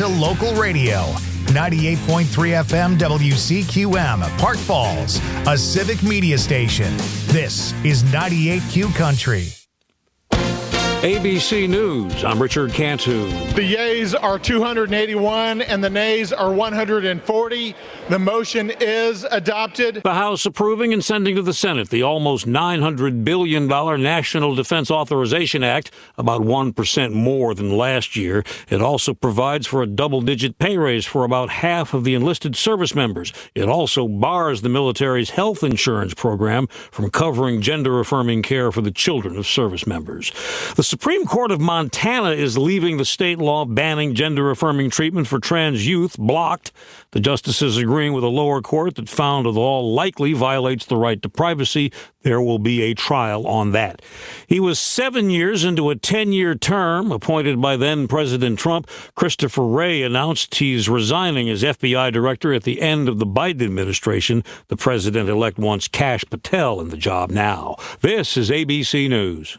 to local radio. 98.3 FM WCQM, Park Falls, a civic media station. This is 98Q Country. ABC News, I'm Richard Cantu. The yeas are 281 and the nays are 140. The motion is adopted. The House approving and sending to the Senate the almost $900 billion National Defense Authorization Act, about 1% more than last year. It also provides for a double-digit pay raise for about half of the enlisted service members. It also bars the military's health insurance program from covering gender-affirming care for the children of service members. The Supreme Court of Montana is leaving the state law banning gender-affirming treatment for trans youth blocked. The justices agreeing with a lower court that found the law likely violates the right to privacy. There will be a trial on that. He was 7 years into a 10-year term appointed by then-President Trump. Christopher Wray announced he's resigning as FBI director at the end of the Biden administration. The president-elect wants Kash Patel in the job now. This is ABC News.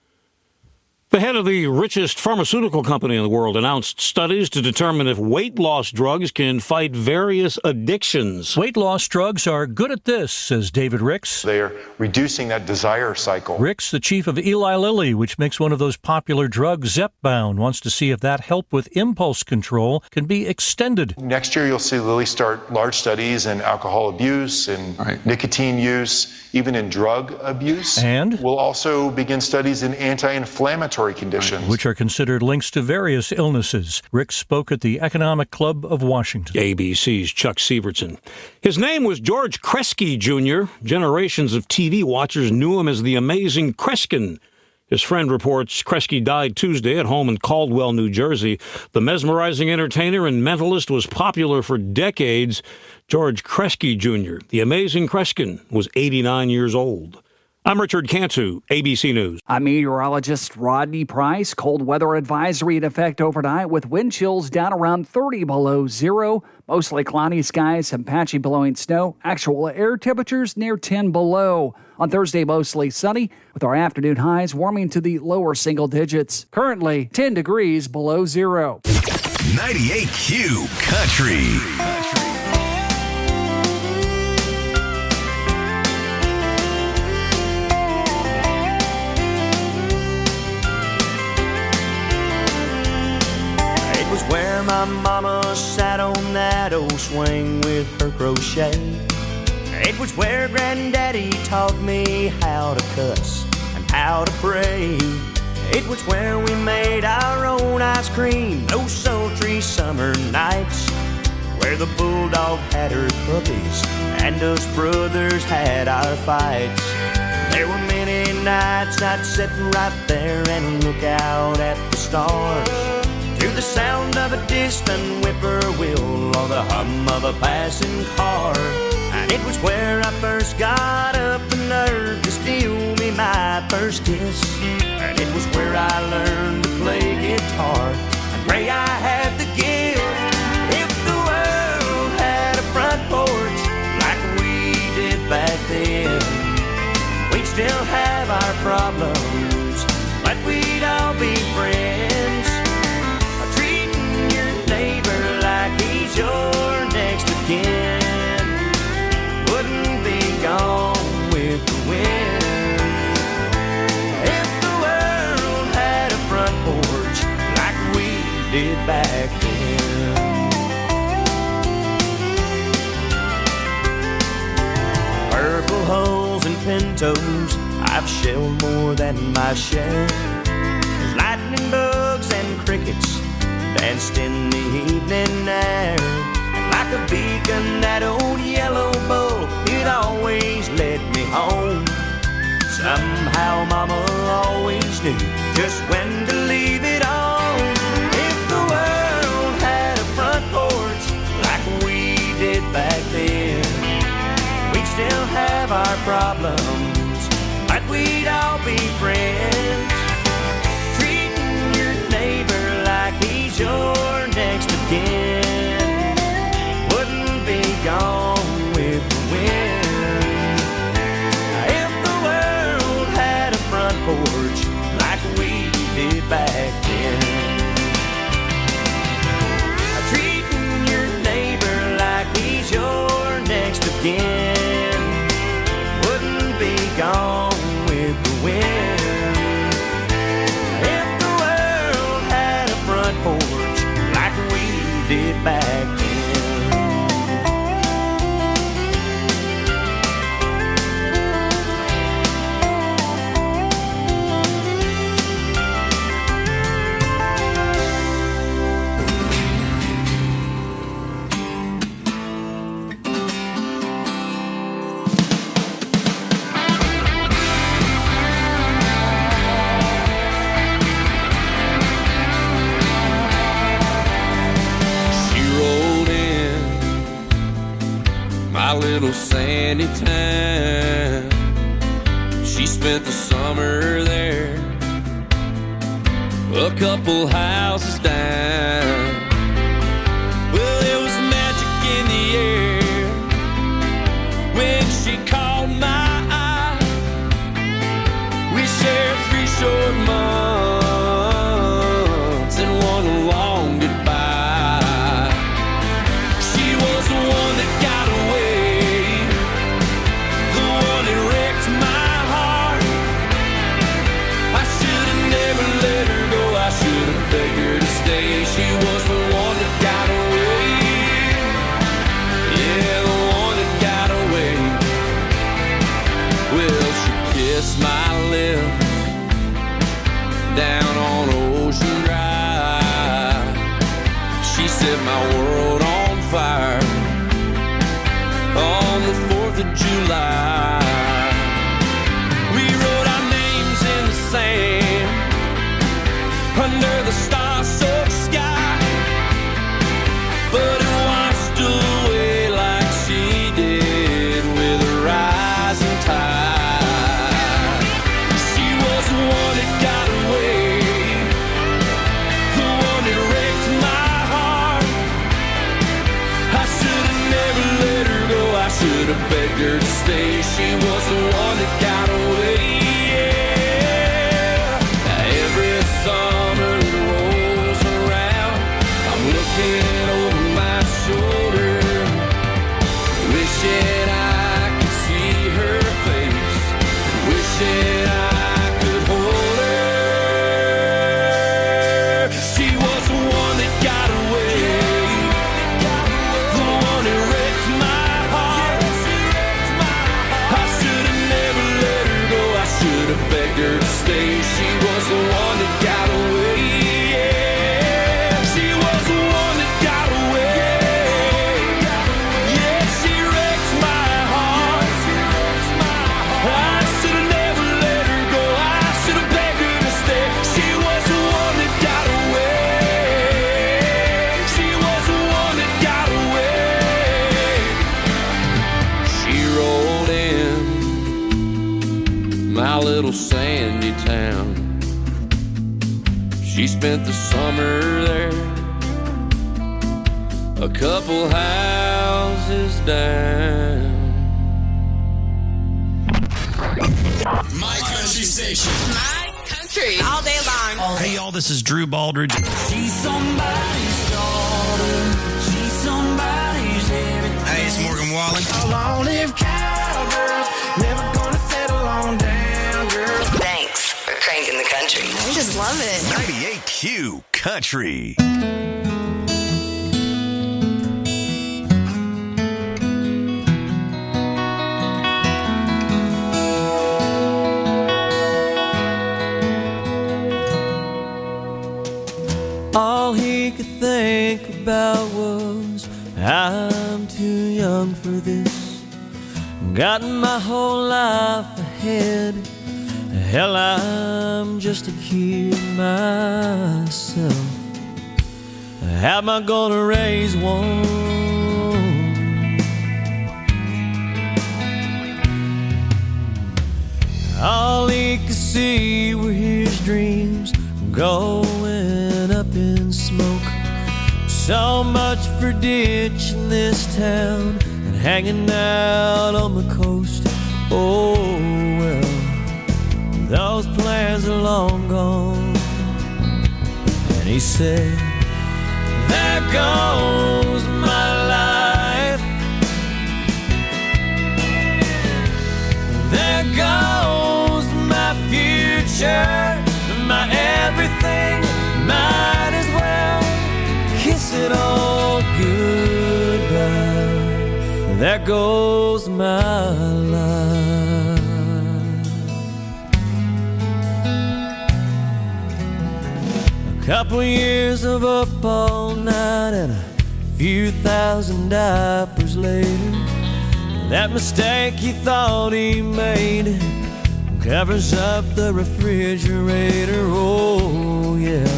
The head of the richest pharmaceutical company in the world announced studies to determine if weight loss drugs can fight various addictions. Weight loss drugs are good at this, says David Ricks. They are reducing that desire cycle. Ricks, the chief of Eli Lilly, which makes one of those popular drugs, Zepbound, wants to see if that help with impulse control can be extended. Next year, you'll see Lilly start large studies in alcohol abuse and nicotine use, even in drug abuse. And we'll also begin studies in anti-inflammatory conditions, which are considered links to various illnesses. Rick spoke at the Economic Club of Washington. ABC's Chuck Sievertson. His name was George Kresge Jr. Generations of TV watchers knew him as the amazing Kreskin. His friend reports Kresge died Tuesday at home in Caldwell, New Jersey. The mesmerizing entertainer and mentalist was popular for decades. George Kresge Jr., the amazing Kreskin, was 89 years old. I'm Richard Cantu, ABC News. I'm meteorologist Rodney Price. Cold weather advisory in effect overnight with wind chills down around 30 below zero. Mostly cloudy skies, some patchy blowing snow. Actual air temperatures near 10 below. On Thursday, mostly sunny with our afternoon highs warming to the lower single digits. Currently 10 degrees below zero. 98Q Country. Where my mama sat on that old swing with her crochet. It was where granddaddy taught me how to cuss and how to pray. It was where we made our own ice cream those sultry summer nights. Where the bulldog had her puppies and us brothers had our fights. There were many nights I'd sit right there and look out at the stars, to the sound of a distant whippoorwill or the hum of a passing car. And it was where I first got up the nerve to steal me my first kiss. And it was where I learned to play guitar and pray I had the gift. If the world had a front porch like we did back then, we'd still have our problems, but we'd all be friends. Your next of kin wouldn't be gone with the wind. If the world had a front porch like we did back then. Purple hulls and pintos, I've shelled more than my share. There's lightning bugs and crickets danced in the evening air. And like a beacon, that old yellow bull, it always led me home. Somehow mama always knew just when to leave it on. If the world had a front porch like we did back then, we'd still have our problems, but we'd all be friends. Treating your neighbor like he's your next of kin wouldn't be gone with the wind. If the world had a front porch like we did back then. my little sandy town. She spent the summer there, a couple houses down. Well, there was magic in the air when she caught my eye. We shared 3 short months and one long goodbye. She was the one that got away, the one that wrecked my heart. I should have never let her go, I should have begged her to stay. She was the one that got away, yeah, the one that got away. Well, she kissed my lips down on Ocean Drive. She set my world on fire on the 4th of July. We wrote our names in the sand under the star-soaked sky, but it washed away like she did with a rising tide. She was the one that got away, the one that wrecked my heart. I should have never let her go, I should have begged her to stay. She was the one that got away, yeah. Every summer that rolls around, I'm looking over my shoulder, wishing I could see her face, wishing I could hold her. She was the one that got away, the one that wrecked my heart. I should have never let her go, I should have begged her to stay. She was the one that got away, yeah. She was the one that got away, yeah. She wrecked my heart. I should have never let her go, I should have begged her to stay. She was the one that got away, she was the one that got away. She rolled in my little sandy town. She spent the summer there, a couple houses down. My country station. My country. All day long. Hey, y'all, this is Drew Baldridge. She's somebody's daughter. She's somebody's everything. Hey, it's Morgan Wallen. Long live cowgirls. Never gonna settle on down, girl. Thanks for cranking the country. I just love it. 98Q Country. All he could think about was, I'm too young for this. Got my whole life ahead. Hell, I'm just a kid myself. How am I gonna raise one? All he could see were his dreams going up in smoke. So much for ditching this town and hanging out on the coast. Oh well, those plans are long gone. And he said, there goes my life. There goes my future, my everything. Might as well kiss it all goodbye. There goes my life. A couple years of up all night and a few thousand diapers later, that mistake he thought he made covers up the refrigerator. Oh yeah,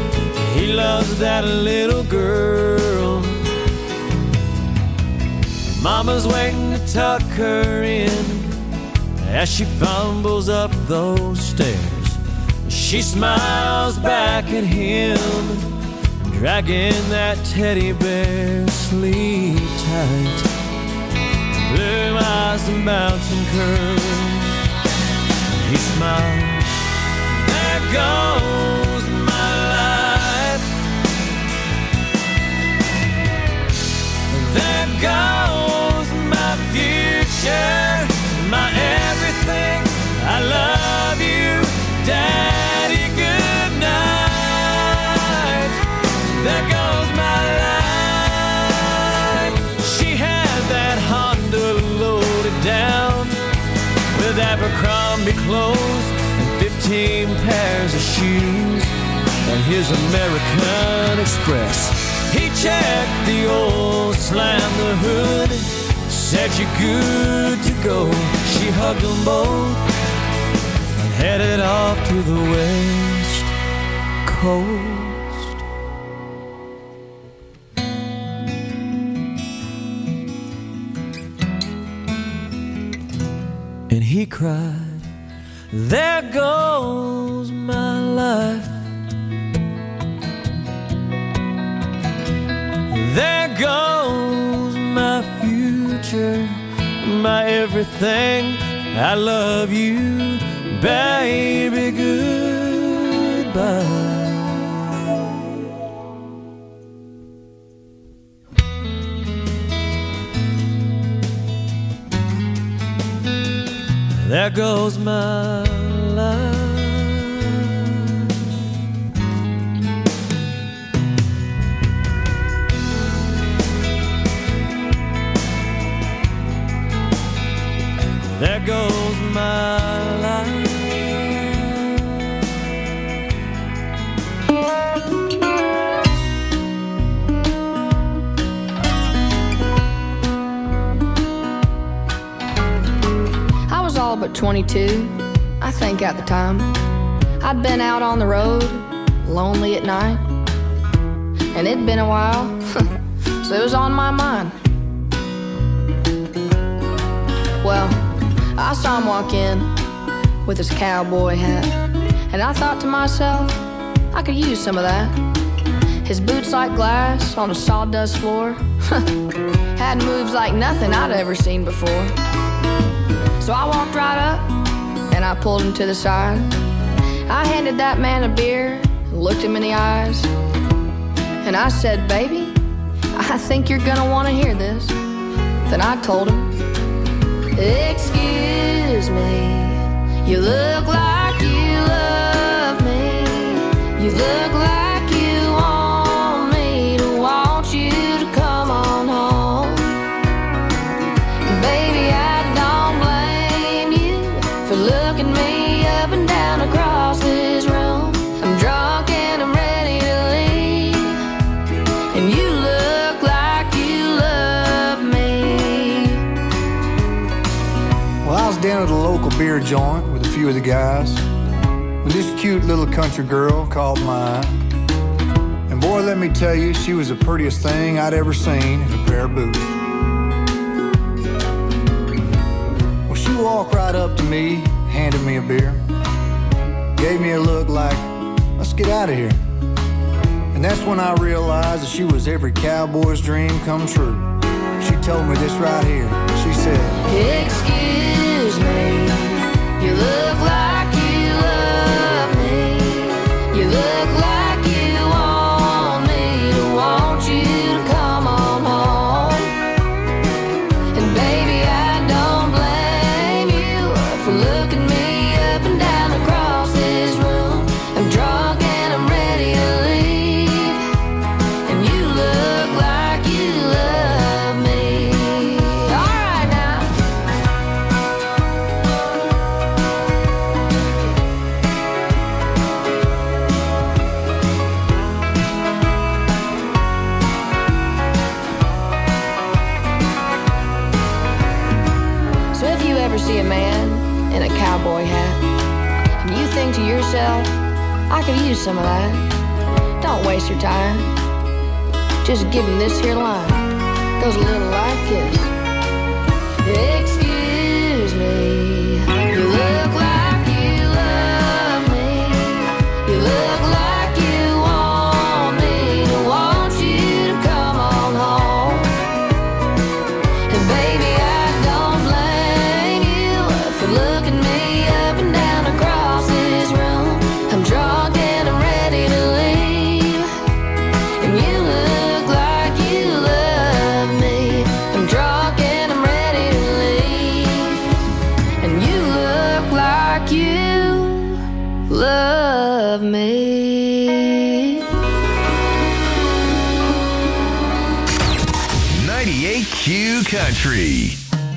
he loves that little girl, Mama's waiting to tuck her in as she fumbles up those stairs. She smiles back at him, dragging that teddy bear sleep tight. Blue eyes and mountain curve. He smiles. There goes my life. There goes my future, my everything. I love you, Daddy. Good night. There goes my life. She had that Honda loaded down with Abercrombie clothes and 15 pairs of shoes and his American Express. He checked the oil, slammed the hood, said you're good to go. She hugged them both and headed off to the West Coast. And he cried, there goes my life. There goes my future, my everything. I love you, baby. Goodbye. There goes my life. There goes my life. I was all but 22, I think at the time. I'd been out on the road, lonely at night, and it'd been a while, so it was on my mind. Well, I saw him walk in with his cowboy hat, and I thought to myself, I could use some of that. His boots like glass on a sawdust floor had moves like nothing I'd ever seen before. So I walked right up and I pulled him to the side. I handed that man a beer and looked him in the eyes, and I said, baby, I think you're gonna want to hear this. Then I told him, excuse me, you look like you love me. You look like you want me to want you to come on home. Baby, I don't blame you for looking me up and down across this room. I'm drunk and I'm ready to leave, and you look like you love me. Well, I was down at a local beer joint with a few of the guys when this cute little country girl caught my eye. And boy, let me tell you, she was the prettiest thing I'd ever seen in a pair of boots. Well, she walked right up to me, handed me a beer, gave me a look like, let's get out of here. And that's when I realized that she was every cowboy's dream come true. She told me this right here. She said, excuse me, you look like you love me. You look like you want me to want you to come on home. And baby, I don't blame you for looking me up and down across this room. I'm drunk and I'm ready to leave, and you look like you love me. All right now. So if you ever see a man in a cowboy hat and you think to yourself, I could use some of that, don't waste your time. Just give him this here line. Goes a little like this. love me. 98Q Country.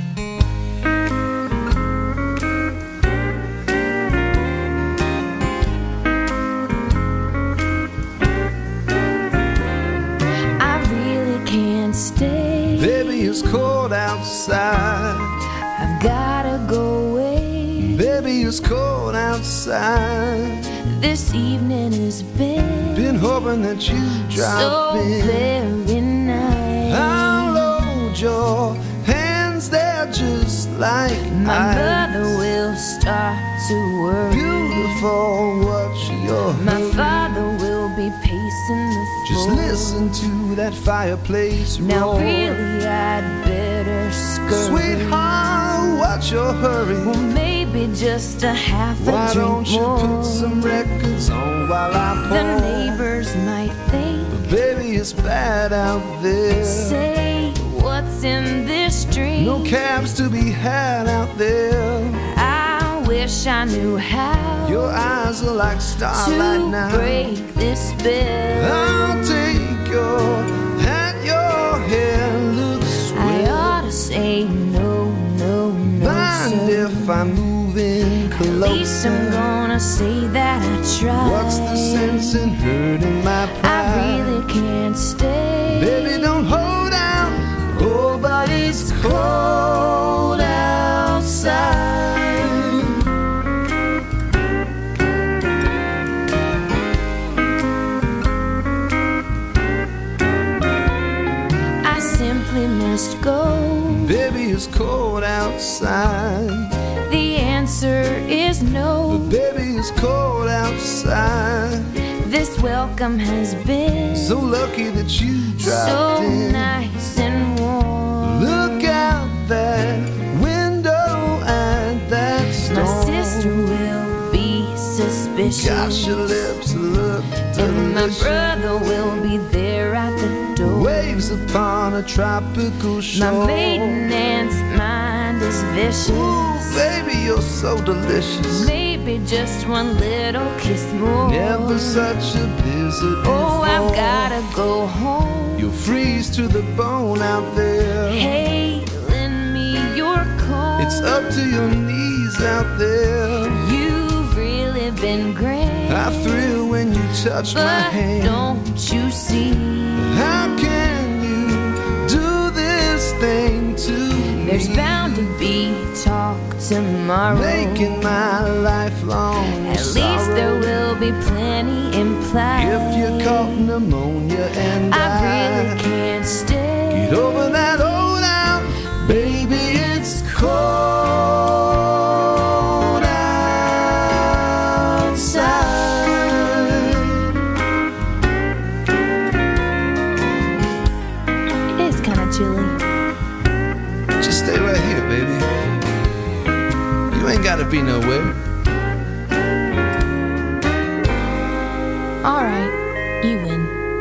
Stay. Baby, it's cold outside. I've gotta go away. Baby, it's cold outside. This evening has been hoping that you drop so in. Very nice. I'll hold your hands there just like my ice. mother will start to worry. Beautiful, what's your My hurry? father will be pacing the floor. Just listen to that fireplace now roar. really I'd better scurry. Sweetheart, what's your hurry? Well, maybe just a half a Why drink don't you more. put some records on while I pour? The neighbors might think, but baby, it's bad out there. say, what's in this drink? No cabs to be had out there. I wish I knew how. Your eyes are like starlight to now. break this spell. I'll take your hat, your hair looks swell. I ought to say no, no, no, Mind sir. if I'm moving closer? At least I'm gonna say that I tried. What's the sense in hurting my pride? I really can't stay. Baby, don't hold out. Oh, but it's cold outside. I simply must go. Baby, it's cold outside. The answer is no. But baby, it's cold outside. This welcome has been So lucky that you dropped so in. nice and warm. Look out that window at that storm. My sister will be suspicious. Gosh, your lips look And my delicious. brother will be there at the door. Waves upon a tropical shore. My maiden aunt's mind is vicious. Ooh, baby, you're so delicious. Maybe just one little kiss more. Never such a blizzard Oh, before. I've gotta go home. You'll freeze to the bone out there. Hey, lend me your coat. It's up to your knees out there. You've really been great. I thrill when you touch my But hand. don't you see? How can you do this thing to me? There's bound to be talk tomorrow. Making my lifelong At least there will be plenty implied. If you caught pneumonia and I really can't stay. get over that old out, baby, it's cold outside. It is kind of chilly. Just stay right here, baby. You ain't gotta be nowhere. All right, you win.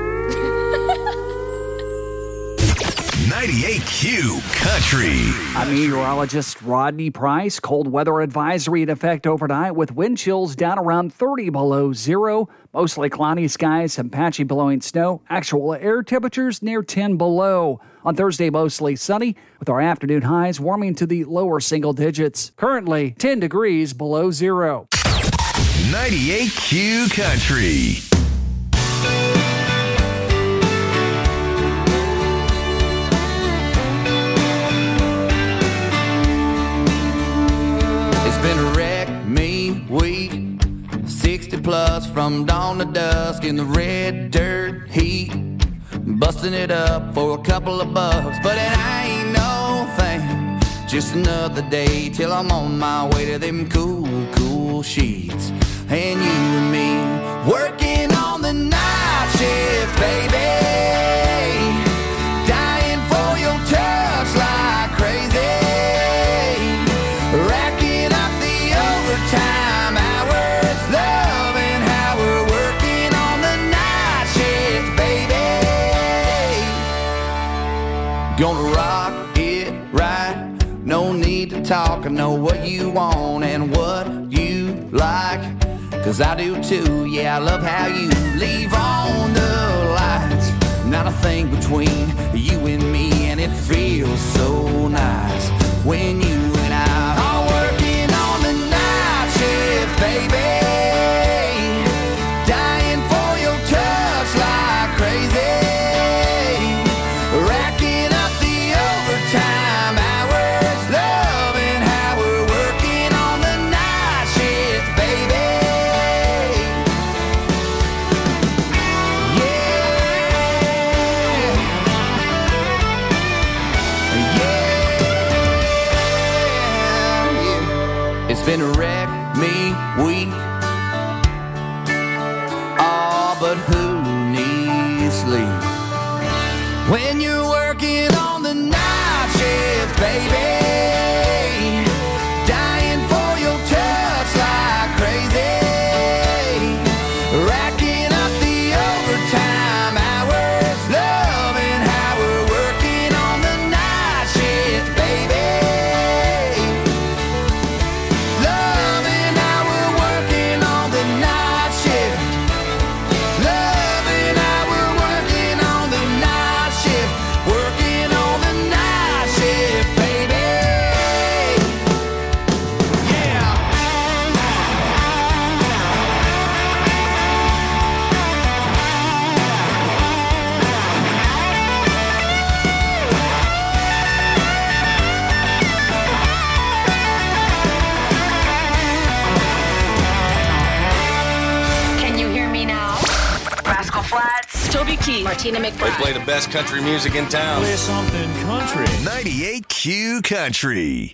98Q Country. I'm meteorologist Rodney Price. Cold weather advisory in effect overnight with wind chills down around 30 below zero. Mostly cloudy skies, some patchy blowing snow. Actual air temperatures near 10 below. On Thursday, mostly sunny with our afternoon highs warming to the lower single digits. Currently 10 degrees below zero. 98Q Country. It's been a wreck, me, week 60 plus from dawn to dusk in the red dirt heat. Busting it up for a couple of bucks, but it ain't no thing. Just another day till I'm on my way to them cool, cool sheets. And you and me working on the night shift, baby. Dying for your touch like crazy. Racking up the overtime hours, loving how we're working on the night shift, baby. Gonna rock it right, no need to talk. I know what you want and what you like. 'cause I do too. Yeah, I love how you leave on the lights. Not a thing between you and me, and it feels so nice when you and I are working on the night shift, baby. Dying for your touch like crazy. Racking up the overtime hours, loving how we're working on the night shift, baby. It's been a wreck me week. Oh, but who needs sleep when you're working on the night shift, baby? Dying for your touch like crazy. Racking up the overtime hours, loving how we're working on the night shift, baby. Loving how we're working on the night shift. Loving how we're working on the night shift. Working on the night shift, baby. Yeah. Can you hear me now? Rascal Flatts, Toby Keith, Martina They McBride. play the best country music in town. Play something country. 98Q Country.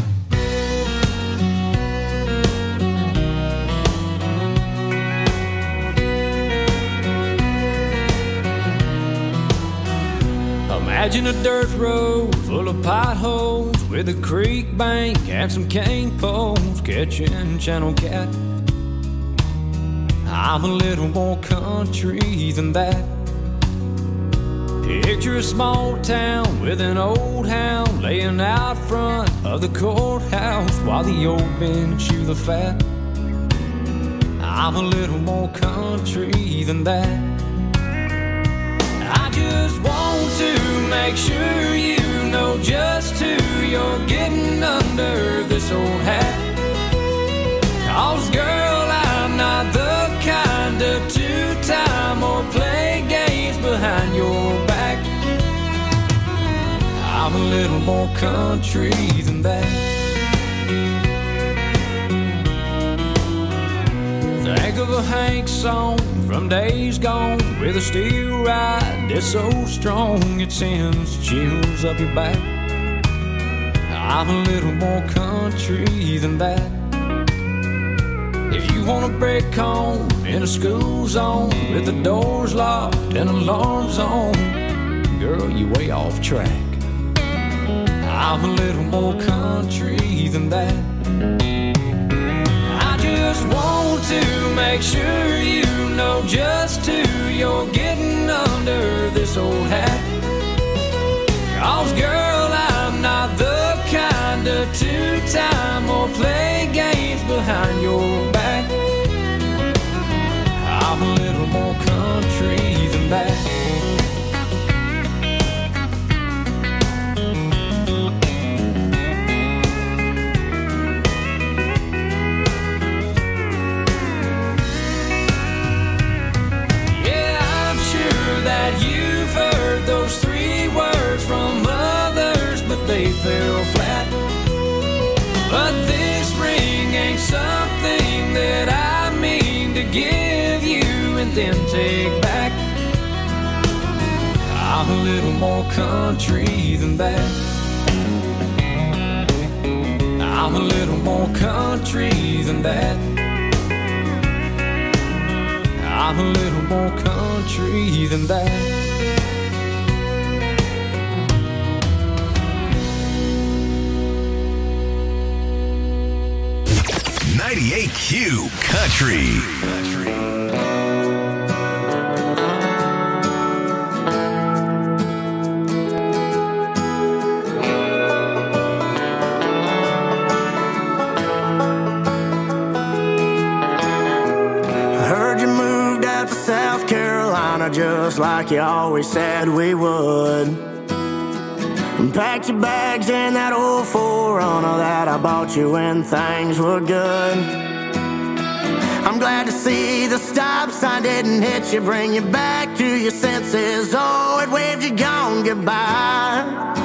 Imagine a dirt road full of potholes with a creek bank and some cane poles catching channel cat. I'm a little more country than that. Picture a small town with an old hound laying out front of the courthouse while the old men chew the fat. I'm a little more country than that. I just want to make sure you know just who you're getting under this old hat. 'Cause girl, I'm not the kind of two-time or play games behind your back. I'm a little more country than that. Think of a Hank song from days gone with a steel ride that's so strong it sends chills up your back. I'm a little more country than that. If you want a break home in a school zone with the doors locked and alarms on, girl, you way off track. I'm a little more country than that. I just want to make sure you know just who you're getting under this old hat. 'Cause girl, I'm not the kind of two-time or play games behind your back. I'm a little more country than that. That you've heard those three words from others, but they fell flat. But this ring ain't something that I mean to give you and then take back. I'm a little more country than that. I'm a little more country than that. I'm a little more country than that. 98Q Country. just like you always said we would. And packed your bags in that old 4Runner that I bought you when things were good. I'm glad to see the stop sign didn't hit you, bring you back to your senses. Oh, it waved you gone goodbye.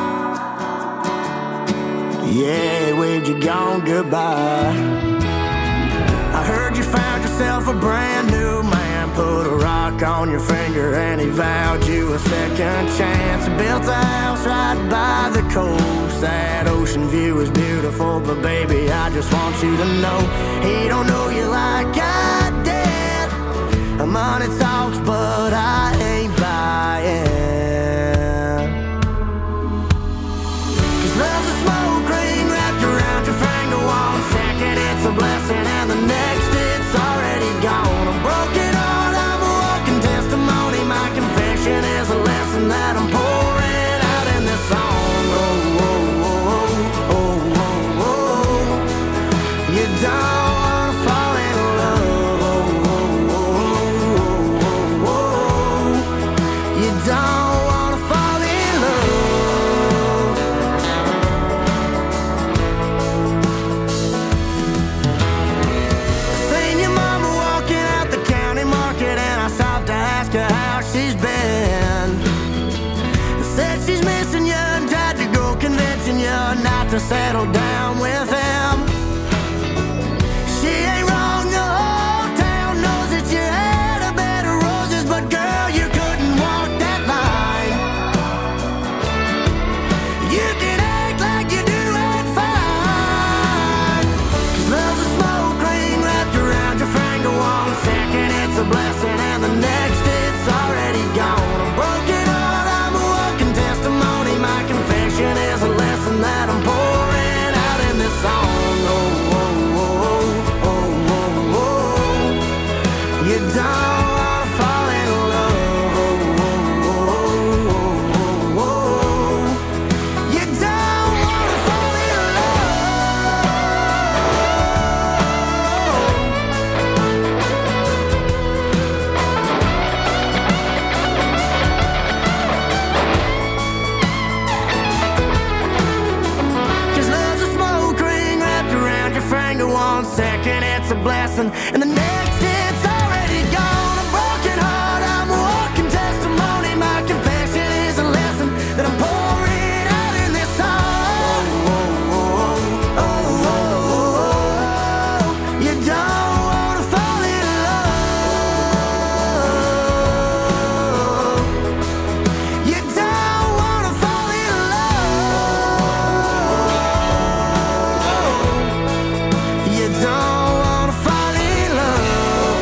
Yeah, it waved you gone goodbye. I heard you found yourself a brand new man, put a rock on your finger and he vowed you a second chance. Built a house right by the coast. That ocean view is beautiful, but baby, I just want you to know he don't know you like I did. Money talks, but I ain't buying. 'Cause love's a smoke ring wrapped around your finger. 1 second it's a blessing and the next it's already gone. A broken heart, I'm a walking testimony. My confession is a lesson that I'm pouring out in this song. Oh, oh, oh, oh, oh, oh. You don't wanna fall in love. Oh, oh, oh, oh, oh. You don't wanna fall in love. Seen your mama walking out the county market and I stopped to ask her how she's been. Said she's missing you and tried to go convincing you not to settle down with him. She ain't wrong, the whole town knows that you had a bed of roses, but girl, you couldn't walk that line. You can act like you do it fine. 'Cause love's a smoke ring wrapped around your finger. 1 second it's a blessing and the next it's already gone. A broken heart, I'm a walking testimony. My confession is a lesson that I'm pouring out in this song. Oh, oh, oh, oh, oh, oh. You don't wanna fall in love. Oh, oh, oh, oh, oh. You don't wanna fall in love. 'Cause love's a smoke ring wrapped around your finger. 1 second it's a blessing and the next it's already gone. A broken heart, I'm a walking testimony. My confession is a lesson that I'm pouring out in this song. Oh, oh, oh, oh, oh. You don't wanna fall in love. You don't wanna fall in love. You don't wanna fall in love.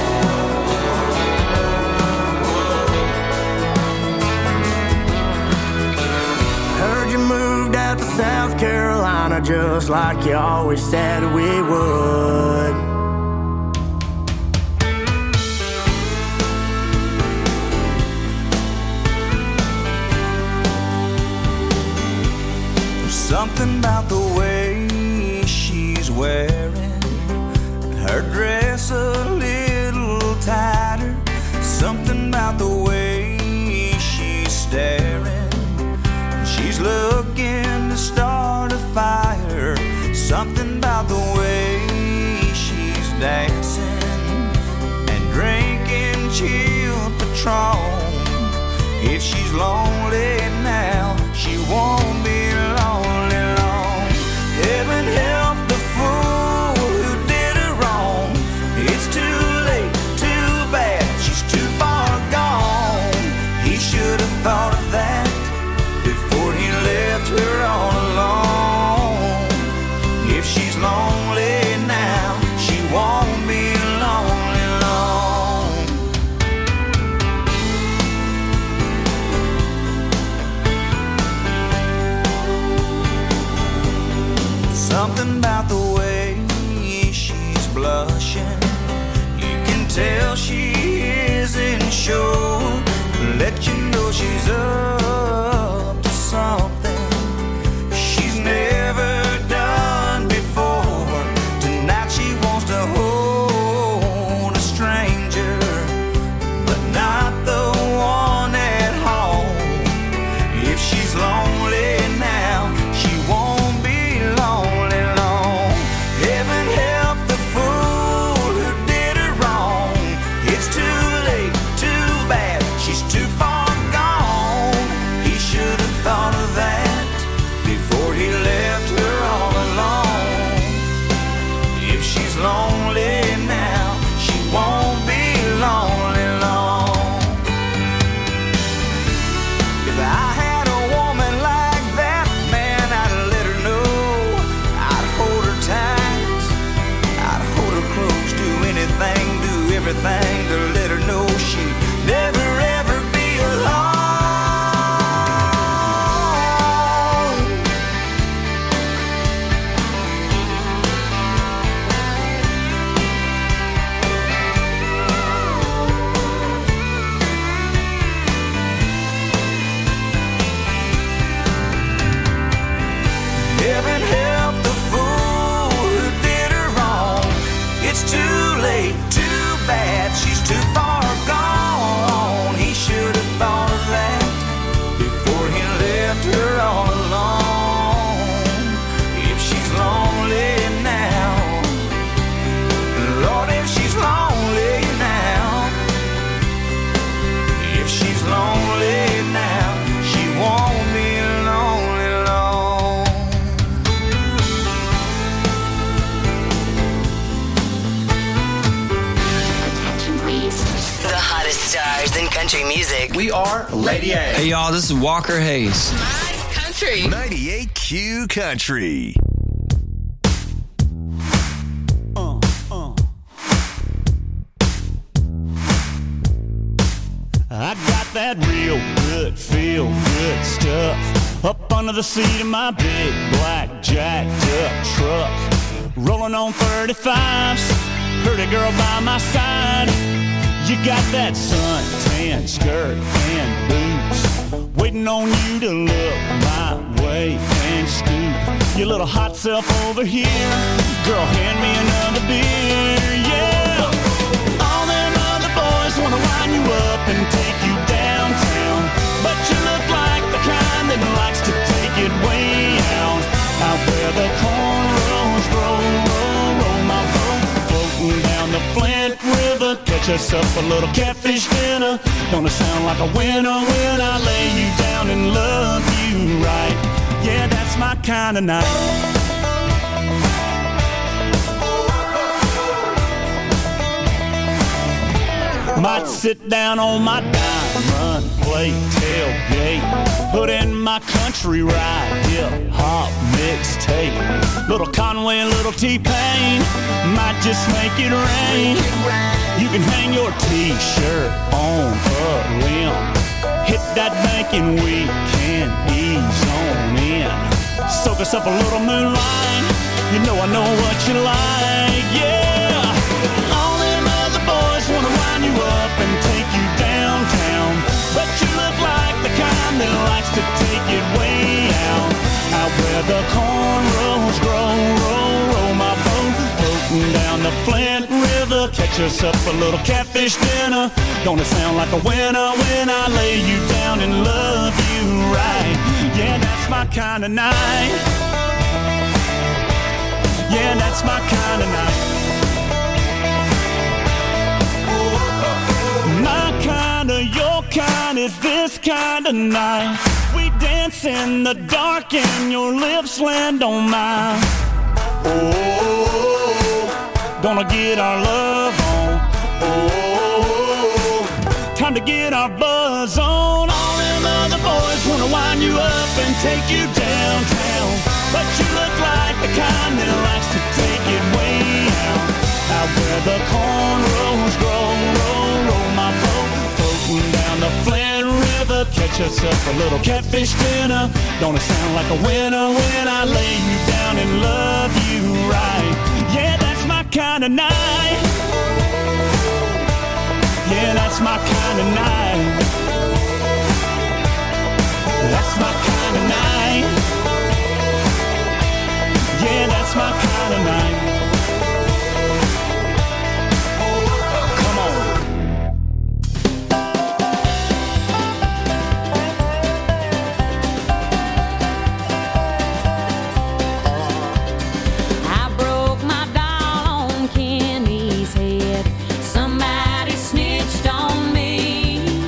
Heard you moved out to South Carolina just like you always said we would. There's something about the way she's wearing her dress a little tighter. Something about the way she's staring. She's looking to start a fire. Something about the way she's dancing and drinking chilled Patron. If she's lonely now, she won't be lonely long. Heaven help the fool who did her wrong. It's too late, too bad, she's too far gone. He should have thought of that before he left her all alone. If she's lonely now, she won't be lonely long. Something about the way she's blushing. You can tell she isn't sure. Let you know she's up to something she's never done before. Tonight she wants to hold a stranger, but not the one country music. We are Lady A. Hey, y'all, this is Walker Hayes. Country. 98Q Country. I got that real good, feel good stuff up under the seat of my big black jacked up truck. Rolling on 35s, pretty girl by my side. You got that suntan skirt and boots, waiting on you to look my way and scoop your little hot self over here. Girl, hand me another beer, yeah. All them other boys wanna wind you up and take you downtown, but you look like the kind that likes to take it way out where the cornrows grow. Roll my boat, floating down the Flint River. Catch us up a little catfish dinner. Gonna sound like a winner when I lay you down and love you right. Yeah, that's my kind of night. Might sit down on my diamond plate tailgate, put in my country ride, hip hop mixtape. Little Conway, little T-Pain, might just make it rain. You can hang your t-shirt on a limb, hit that bank and we can ease on in. Soak us up a little moonlight, you know I know what you like, yeah. All them other boys wanna wind you up and take you downtown, but you look like the kind that likes to take it way out where the cornrows grow. Roll my boat, floating down the Flint River. Catch us up a little catfish dinner. Gonna sound like a winner when I lay you down and love you right. Yeah, that's my kind of night. Yeah, that's my kind of night. My kind of, your kind is this kind of night. We dance in the dark and your lips land on mine. Oh, gonna get our love on. Oh, time to get our buzz on. All them other boys wanna wind you up and take you downtown, but you look like the kind that likes to take it way out where the cornrows grow. Roll my boat, floating down the Flint River. Catch us up a little catfish dinner. Gonna sound like a winner when I lay you down and love you right. Yeah, that's my kind of night. Yeah, that's my kind of night. That's my kind of night. Yeah, that's my kind of night. Somebody snitched on me.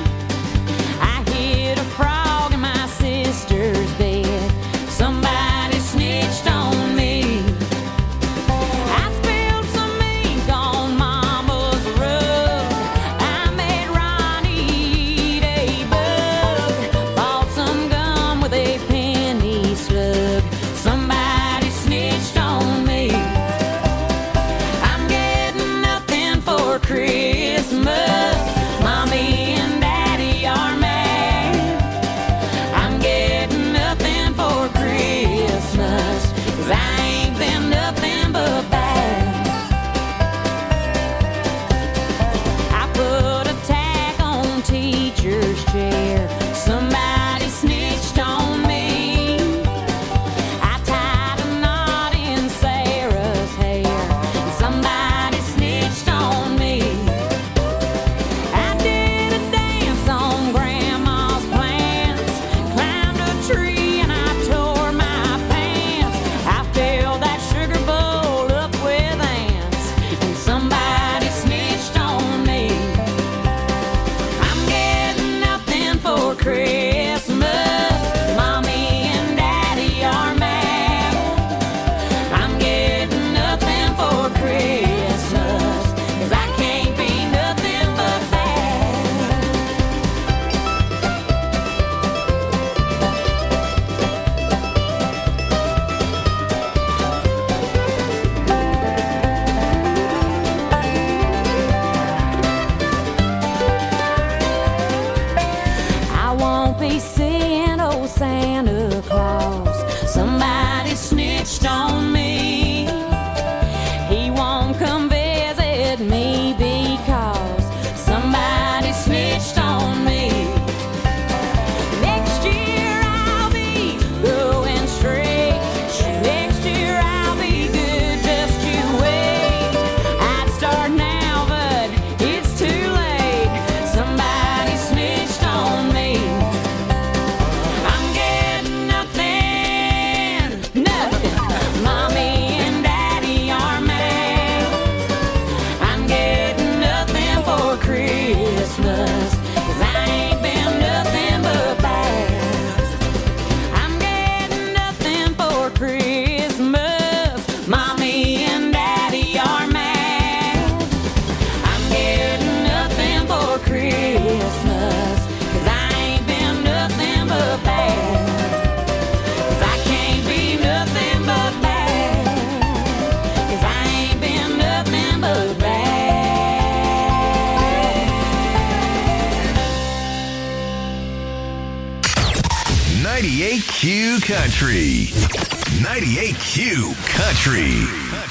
98Q Country. 98Q Country.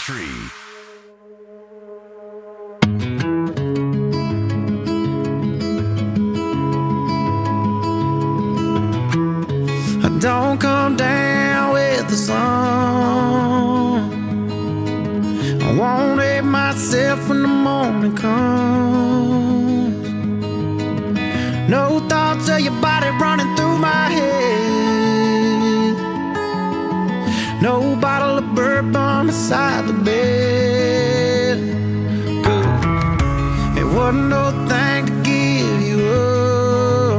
Don't come down with the sun. I won't hate myself when the morning comes. No thoughts of your body running through my head. No bottle of bourbon beside the bed. Good. It wasn't no thing to give you up.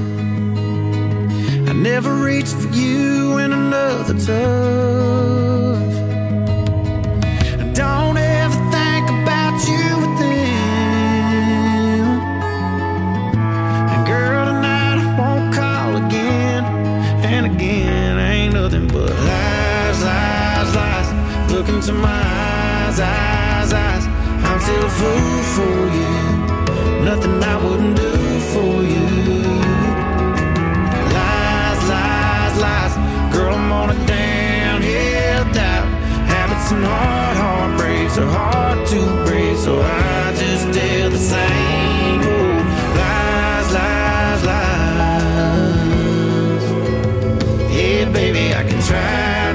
I never reached for you in another touch. Don't ever think about you with them. And girl, tonight I won't call again and again. Ain't nothing but lies, lies, lies. Look into my eyes, eyes, eyes. I'm still a fool for you. Nothing I wouldn't do for you. Lies. Girl, I'm on a downhill dive. Habits and heartbreaks are hard to break, so I just do the same. Oh, lies, lies, lies. Yeah, baby, I can try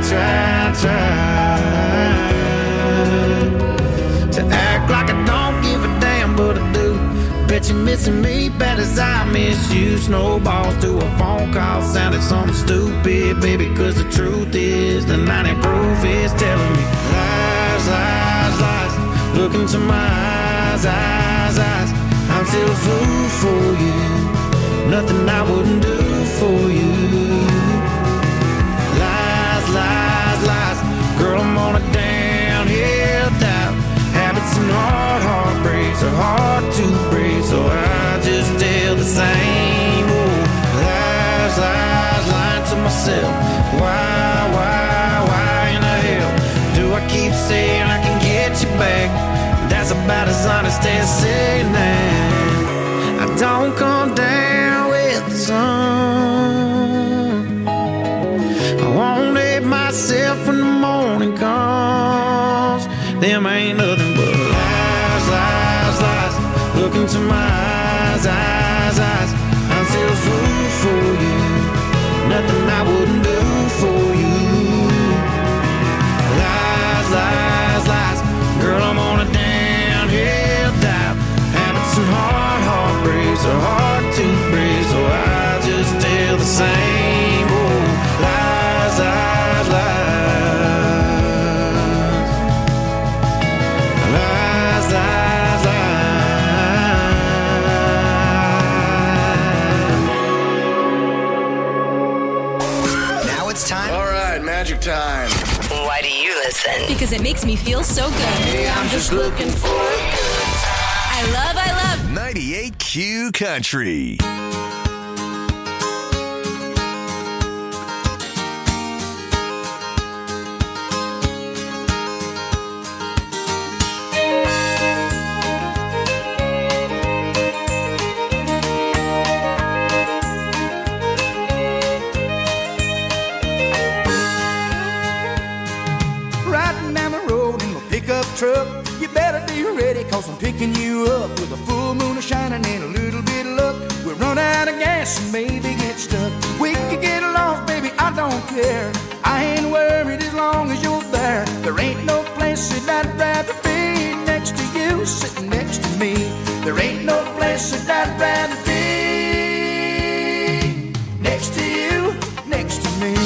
to act like I don't give a damn, but I do. Bet you're missing me bad as I miss you. Snowballs to a phone call sounded something stupid, baby, cause the truth is the 90 proof is telling me lies, lies, lies. Look into my eyes, eyes, eyes. I'm still a fool for you. Nothing I wouldn't do for you. Lies, lies, lies. Girl, I'm on a downhill dive. Habits and heartbreaks are hard to break, so I just tell the same. Oh, lies, lies, lying to myself. Why in the hell do I keep saying I can get you back? That's about as honest as saying that I don't come down with the sun. I won't hate myself when the morning comes. Them ain't nothing but lies, lies, lies. Look into my eyes, eyes, eyes. I'm still a fool for you. Nothing I wouldn't do for you. Lies, lies, lies. Girl, I'm on a downhill dive. Habits and heartbreaks are hard to break, so I just tell the same. Oh, lies, lies, lies. Lies, lies, lies. Now it's time. All right, magic time. Why do you listen? Because it makes me feel so good. Hey, I'm just looking for a good time. I love 98Q Country. Riding down the road in my pickup truck. You better be ready, cause I'm picking you up with a full moon shining and a little bit of luck. We'll run out of gas and maybe get stuck. We could get lost, baby, I don't care. I ain't worried as long as you're there. There ain't no place that I'd rather be next to you, sitting next to me. There ain't no place that I'd rather be next to you, next to me.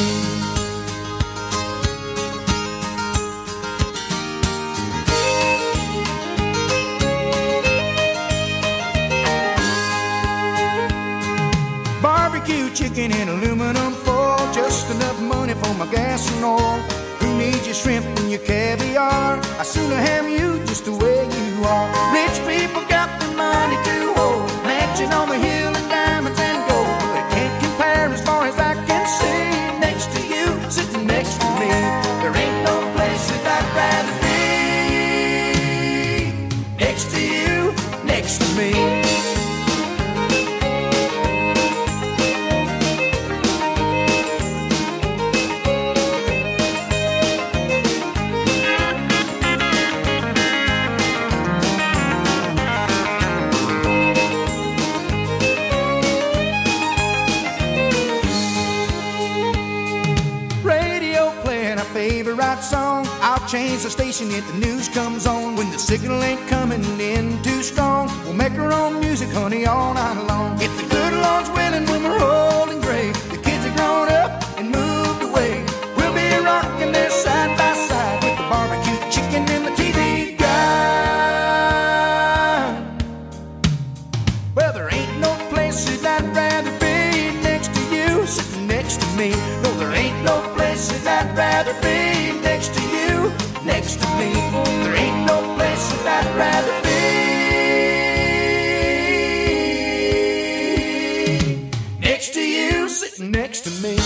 Barbecue chicken in aluminum foil, just enough money for my gas and oil. Who needs your shrimp and your caviar? I sooner have you just the way you are. Rich people got the money to hold, mansion on the hill and diamonds and gold. But it can't compare as far as I can see. Next to you, sitting next to me. There ain't no place that I'd rather be. Next to you, next to me. change the station if the news comes on. When the signal ain't coming in too strong, we'll make our own music, honey, all night long. If the good Lord's willing, when we're old and gray, the kids are grown up and moved away, we'll be rocking there side by side with the barbecue chicken and the TV guide. Well, there ain't no place that I'd rather be next to you, sitting next to me. No, there ain't no place that I'd rather be next to you, next to me. There ain't no place that I'd rather be next to you, sitting next to me.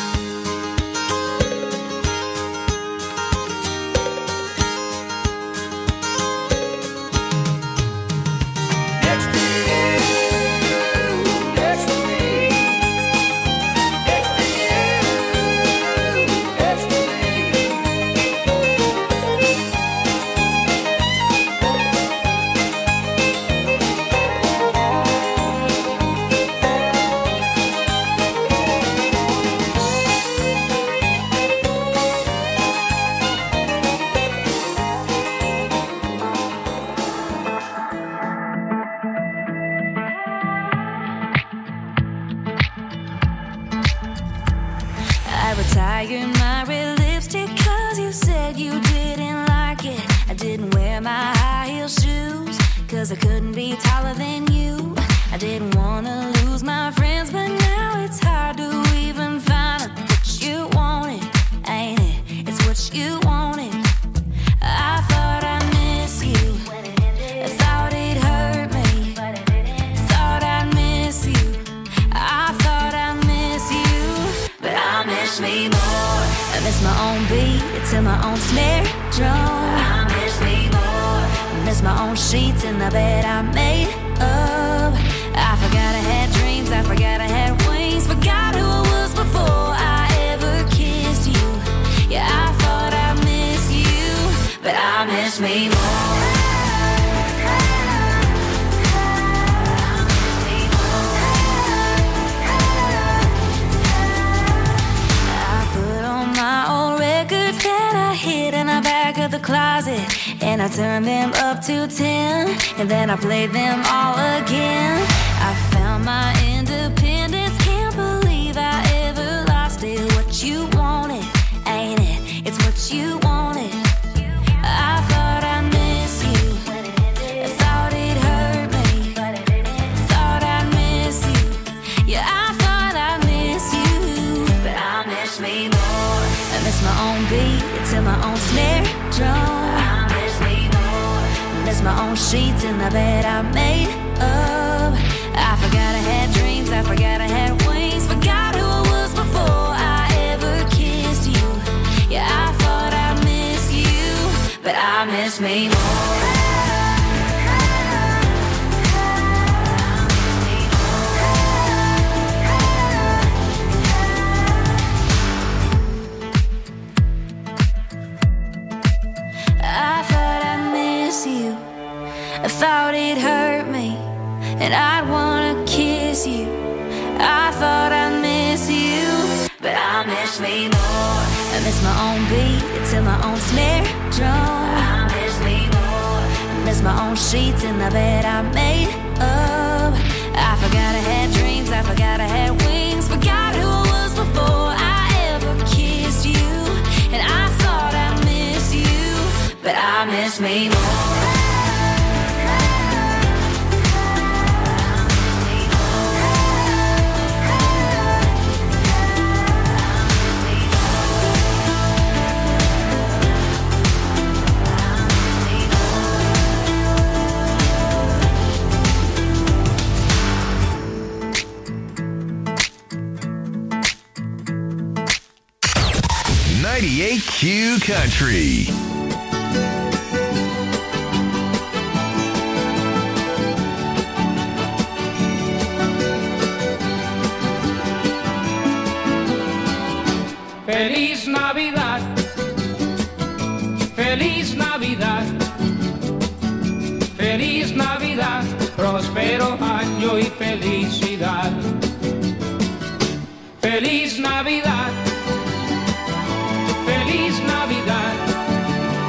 Retired my red lipstick cause you said you didn't like it. I didn't wear my high heel shoes cause I couldn't be taller than you. I didn't want to lose my friends, but now it's hard to even find what you wanted, ain't it? It's what you wanted. I thought I miss you, I thought it hurt me, thought I'd miss you, I thought I miss you, but I miss me more. I miss my own beat to my own snare drum. I miss me more. I miss my own sheets in the bed I made up. I forgot I had dreams, I forgot I had wings, forgot who I was before I ever kissed you. Yeah, I thought I miss you, but I miss me more. My old records that I hid in the back of the closet, and I turned them up to 10, and then I played them all again. I found my independence, can't believe I ever lost it. What you wanted, ain't it? It's what you wanted. I thought I miss you, I thought it hurt me, thought I miss you. Yeah, I thought I miss you, but I miss me more. I miss my own beat to my own snare drum. I miss me more. I miss my own sheets in the bed I made up. I forgot I had dreams, I forgot I had wings, forgot who I was before I ever kissed you. Yeah, I thought I miss you, but I miss me more. I thought it hurt me, and I'd wanna kiss you. I thought I miss you, but I miss me more. I miss my own beat to my own snare drum. I miss me more. I miss my own sheets in the bed I made up. I forgot I had dreams, I forgot I had wings, forgot who I was before I ever kissed you. And I thought I miss you, but I miss me more. Q Country. Feliz Navidad, Feliz Navidad, Feliz Navidad, próspero año y felicidad. Feliz Navidad, Feliz Navidad,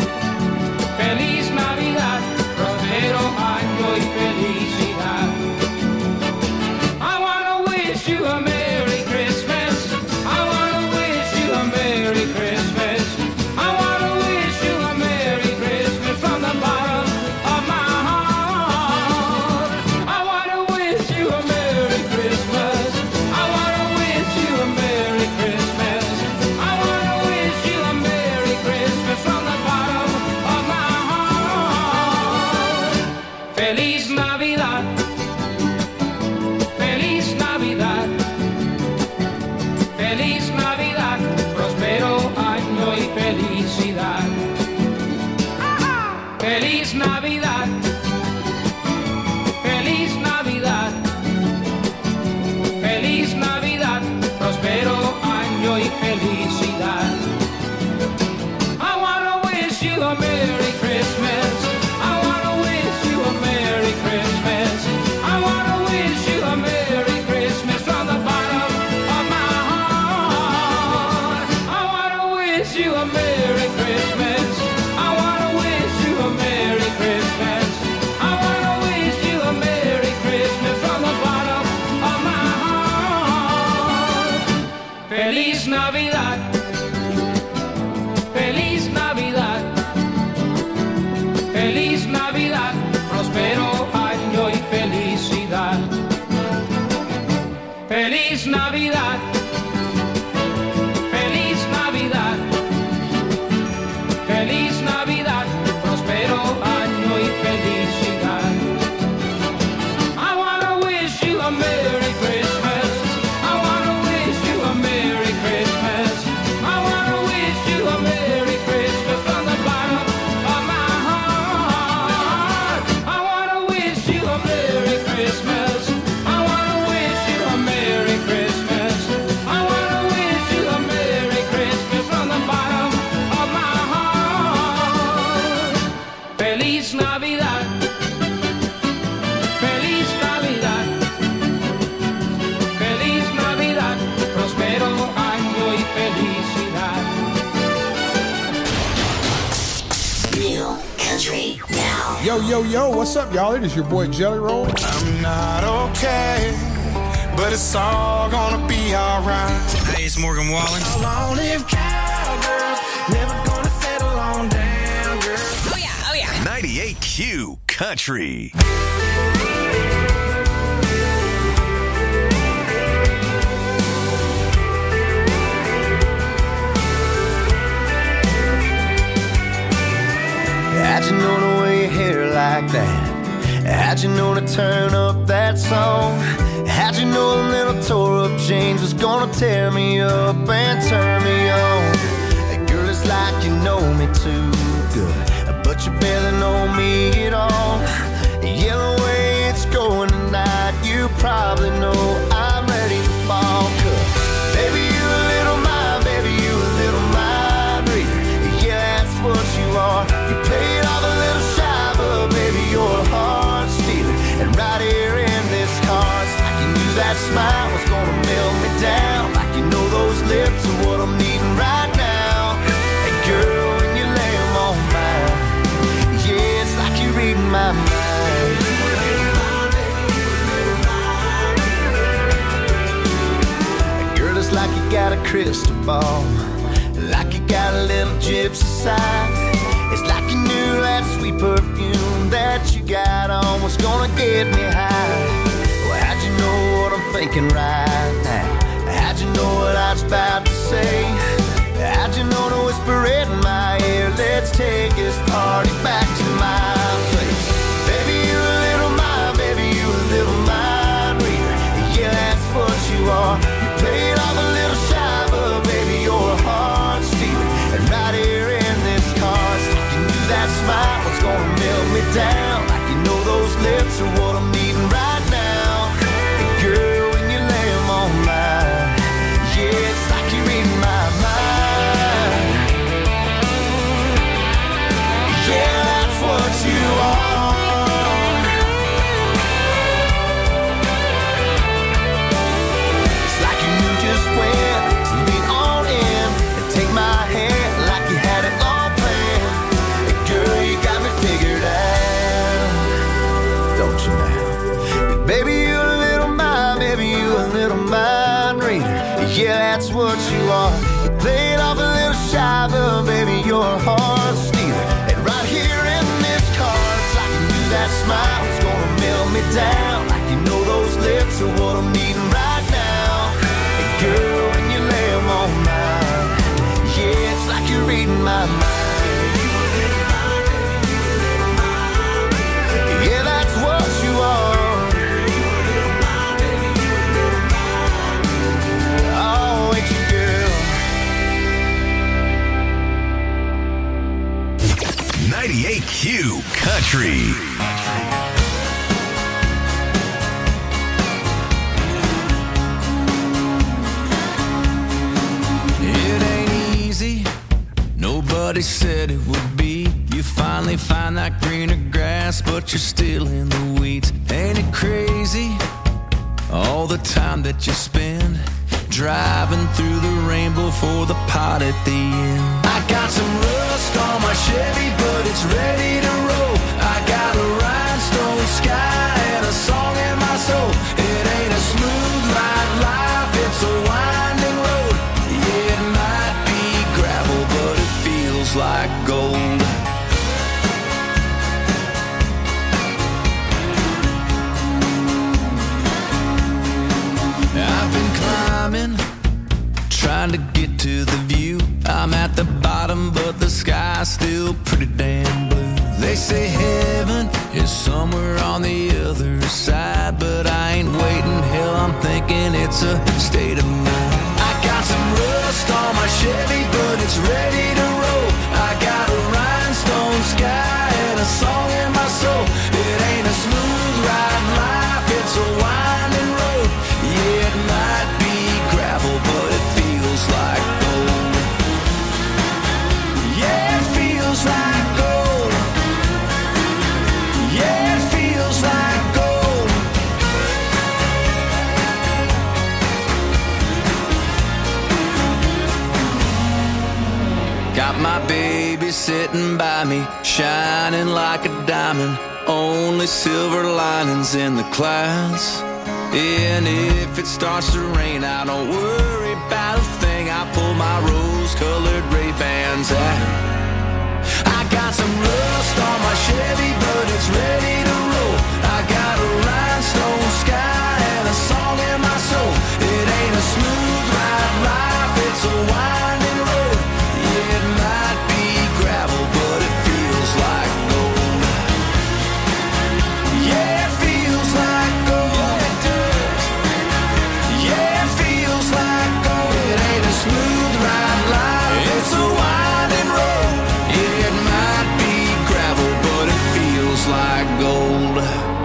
Feliz Navidad. Feliz Navidad. Feliz Navidad. Prospero año y felicidad. I wanna wish you a Merry Christmas. I wanna wish you a Merry Christmas. I wanna wish you a Merry Christmas from the bottom of my heart. I wanna wish you a Merry Christmas. I wanna wish you a Merry Christmas. I wanna wish you a Merry Christmas from the bottom of my heart. Feliz Navidad. Feliz Navidad. Feliz Navidad. Prospero año y felicidad. Feliz Navidad. Feliz Navidad. Feliz Navidad. Prospero año y felicidad. I wanna wish you a Merry Christmas. I wanna wish you a Merry Christmas. I wanna wish you a Merry Christmas from the bottom of my heart. I wanna wish you a Merry Christmas. I wanna wish you a Merry Christmas. I wanna wish you a Merry Christmas from the bottom of my heart. Feliz Navidad. Feliz Navidad. Feliz Navidad. Prospero año y felicidad. New country now. Yo, yo, yo, what's up, y'all? It is your boy Jelly Roll. I'm not okay, but it's all gonna be alright. Hey, it's Morgan Wallen. Long live cowgirls, never gonna settle on down, girls. Oh yeah, oh yeah. 98Q Country. How'd you know to wear your hair like that? How'd you know to turn up that song? How'd you know a little tore up jeans was gonna tear me up and turn me on? Girl, it's like you know me too good, but you barely know me at all. Yeah, the way it's going tonight, you probably know I'm ready to fall. 'Cause baby, you a little mind, baby, you a little mind reader. Yeah, that's what you are. You played off a little shy, but baby, you're a heart stealer. And right here in this car, it's like you knew that smile was gonna melt me down. Like you know those lips are what I'm needing right now. And girl, when you lay them on mine, yeah, it's like you're reading my mind. Girl, it's like you got a crystal ball, like you got a little gypsy side. It's like you knew that sweet perfume that you got on was gonna get me high. Well, how'd you know what I'm thinking right now? How'd you know what I was about to say? How'd you know to whisper it in my ear? Let's take this party back to my place. Baby, you a little mind, baby, you a little mind reader. Yeah, that's what you are. You played off a little shy, but baby, you're a heart stealer. And right here in this car, it's like you knew that smile was gonna melt me down. Like you know those lips are what I'm needing right now. And girl, when you lay them on mine, yeah, it's like you're reading my mind. Yeah, that's what you are. It's like you knew just when to lean on in and take my hand like you had it all planned. And girl, you got me figured out, don't you now? 98Q Country. It ain't easy, nobody said it would be. You finally find that greener grass, but you're still in the weeds. Ain't it crazy, all the time that you spend driving through the rainbow for the pot at the end? I got some rust on my Chevy, but it's ready to roll. I got a rhinestone sky and a song in my soul. It ain't a smooth ride life, it's a winding road. Yeah, it might be gravel, but it feels like gold. I've been climbing, trying to get to the view. I'm at the bottom, but the sky's still pretty damn blue. They say heaven is somewhere on the other side, but I ain't waiting. Hell, I'm thinking it's a state of mind. I got some rust on my Chevy, but it's ready to roll. I got a rhinestone sky and a song in my soul. It ain't a smooth ride life, it's a winding road. Yeah, it might be gravel, but it feels like gold. Yeah, it feels like gold. Yeah, it feels like gold. Got my baby sitting by me, shining like a diamond. Only silver linings in the clouds. And if it starts to rain, I don't worry about a thing. I pull my rose-colored Ray-Bans out. I got some rust on my Chevy, but it's ready to roll. I got a rhinestone sky and a song in my soul. It ain't a smooth ride life, it's a winding road. Yeah, it might be gravel, but it feels like gold. Yeah, it feels like gold. Yeah, it feels like gold. It ain't a smooth ride life, it's a winding road. It might be gravel, but it feels like gold.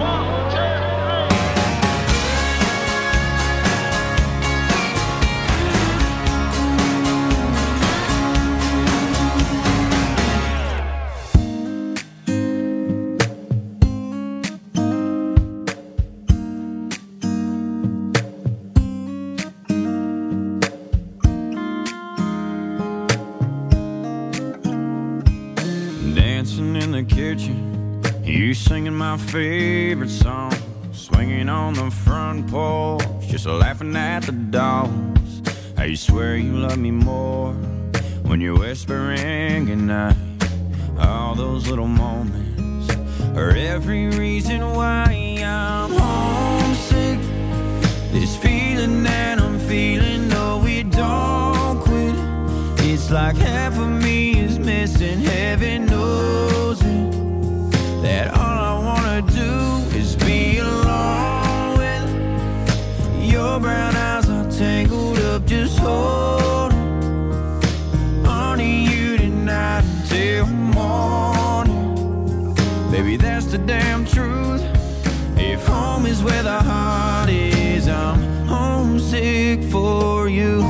Dancing in the kitchen, you singing my favorite song, swinging on the front porch, just laughing at the dogs. I swear you love me more when you're whispering goodnight. All those little moments are every reason why I'm homesick. This feeling that I'm feeling, no, we don't quit. It's like half of me is missing, heaven knows it. That all I wanna do is be alone with your brown eyes are tangled up, just holding on to you tonight until morning. Baby, that's the damn truth. If home is where the heart is, I'm homesick for you.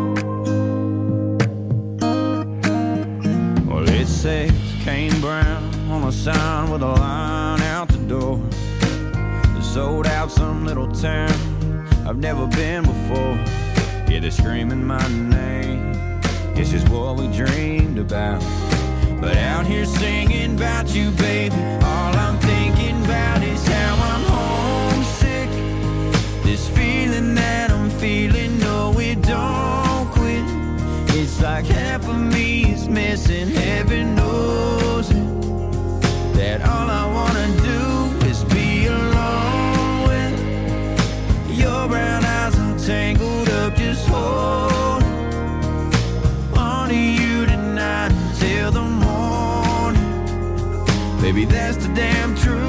Well, it says Kane Brown on a sign with a line out the door. They sold out some little town I've never been before. Yeah, they're screaming my name. This is what we dreamed about. But out here singing about you, baby, all I'm thinking about is how I'm homesick. This feeling that I'm feeling, no, it don't quit. It's like half of me is missing, heaven knows it. That all I wanna do is be alone with your brown eyes are tangled up, just hold on to you tonight until the morning. Baby, that's the damn truth.